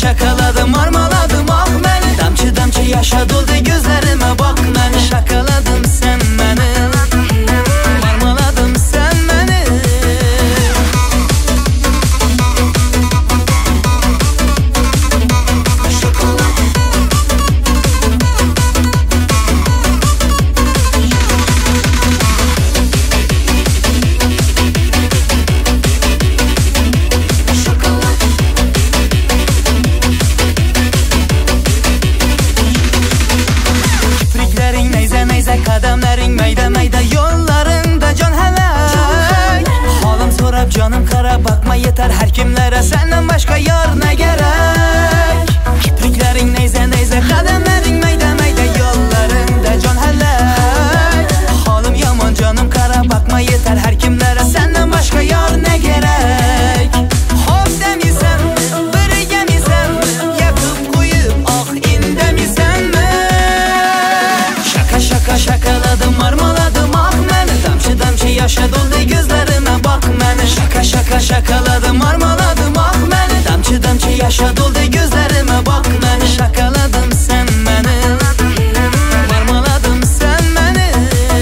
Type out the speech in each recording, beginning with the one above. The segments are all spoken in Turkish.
şakaladım, marmaladım ah məni. Damcı damcı yaşa doldu gözlerime bak məni. Şakaladım sen məni, marmaladım sen məni. Kademlerin meyde meyde yollarında can helak. Halım sorab canım kara bakma yeter her kimlere, senden başka yar ne gerek. Kipriklerin neyze neyze kademlerin meyde meyde yollarında can helak. Halım yaman canım kara bakma yeter her kimlere, senden başka yar ne gerek. Hop demisen birgemisen yakıp koyup ah indemisen mi? Şaka şakaladım, marmaladım ah məni. Damcı damcı yaşa doldu gözlerime bak məni. Şaka şakaladım, marmaladım ah məni. Damcı damcı yaşa doldu gözlerime bak məni. Şakaladım sen məni, marmaladım sen məni.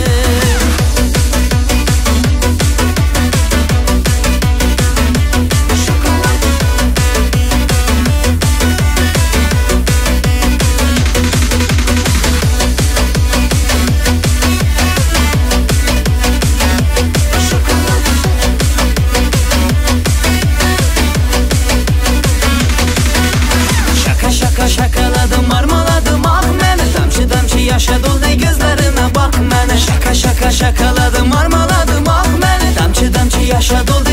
Şakaladım, marmaladım ah məni. Damcı damcı yaşa doldu gözlerime bak məni. Şakaladım, marmaladım ah məni. Damcı damcı yaşa doldu